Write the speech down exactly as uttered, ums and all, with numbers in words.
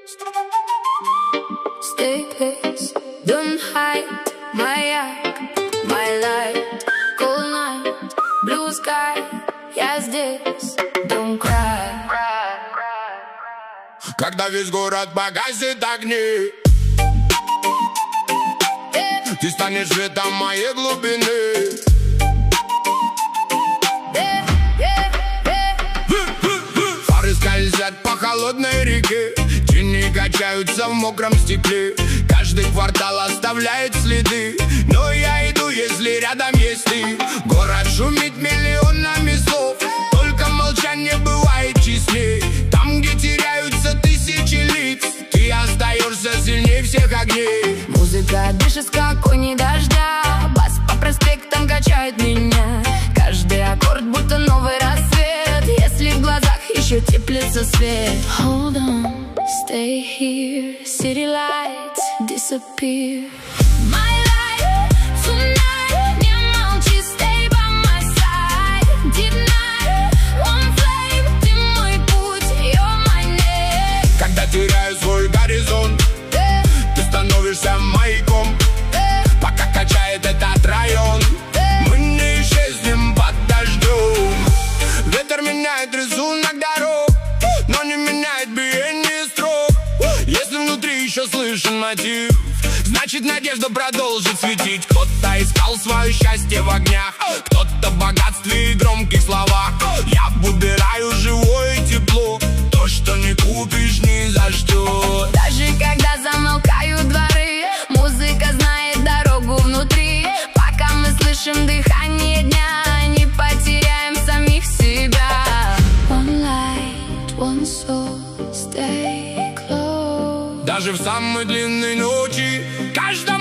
Stay close, don't hide my eye, my light. Cold night, blue sky, я здесь, don't cry. Когда весь город погасит огни, Yeah, ты станешь светом моей глубины. yeah, yeah, yeah. Фары скользят по холодной реке, тени качаются в мокром стекле. Каждый квартал оставляет следы, но я иду, если рядом есть ты. Город шумит миллионами слов, только молчание бывает честней. Там, где теряются тысячи лиц, ты остаешься сильнее всех огней. Музыка дышит спокойней дождя, бас по проспектам качает меня. Каждый аккорд будто новый рассвет, если в глазах еще теплится свет. Hold on, stay here, city lights disappear. My life tonight, не молчи, stay by my side. Deep night, one flame, ты мой путь, you're my name. Когда теряю свой горизонт, Yeah, ты становишься маяком. yeah, Пока качает этот район, мы не исчезнем под дождем. Ветер меняет рисунок дорог, но не меняет биение строк. Если внутри еще слышен мотив, значит надежда продолжит светить. Кто-то искал свое счастье в огнях, кто-то в богатстве и громких словах. Я выбираю живое тепло, то, что не купишь ни за что. даже когда замолкают дворы, музыка знает дорогу внутри. Пока мы слышим дыхание дня, не потеряем самих себя. One light, one soul, stay close. Даже в самой длинной ночи каждая